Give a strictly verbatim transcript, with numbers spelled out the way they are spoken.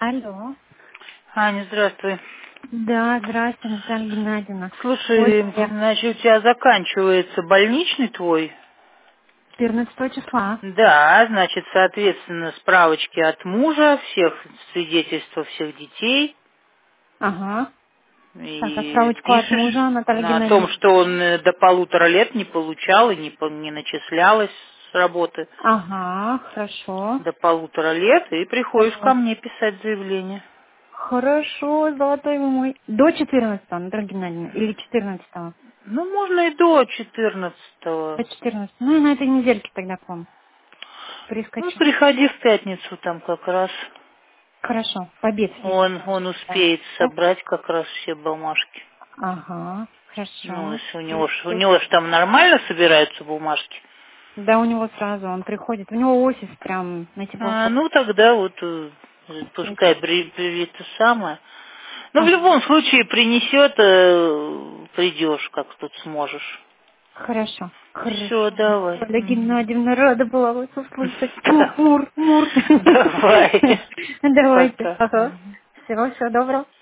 Алло. Аня, здравствуй. Да, здравствуйте, Наталья Геннадьевна. Вот Слушай, я значит, у тебя заканчивается больничный твой? четырнадцатого числа. Да, значит, соответственно, справочки от мужа, всех свидетельства всех детей. Ага. Так, И отправочку от пишешь мужа, Наталья о том, Геннадьевна. что он э, до полутора лет не получал и не, по- не начислялось с работы Ага, хорошо. до полутора лет, и приходишь ко Вот. мне писать заявление. Хорошо, золотой вы мой. До четырнадцатого, Наталья Геннадьевна, или четырнадцатого? Ну, можно и до четырнадцатого. До четырнадцатого. Ну, и на этой недельке тогда к вам Ну, прискочу. приходи в пятницу там как раз. Хорошо, в обед Он, съездите. он Да. успеет Да? собрать как раз все бумажки. Ага, Ну, хорошо. если у него, ж- у Есть. него же там нормально собираются бумажки. Да, у него сразу, он приходит. У него офис прям на А, Теплоходе. ну, тогда вот э, пускай при, при- это самое. Ну, в Ага. любом случае принесет, э, придешь, как тут сможешь. Хорошо. Все, Хорошо. давай. Наталья Мгм. Геннадьевна, рада была вас услышать. Мур, Да. мур, мур. Давай. Давайте. Пока. Ага. Мгм. Всего, всего доброго.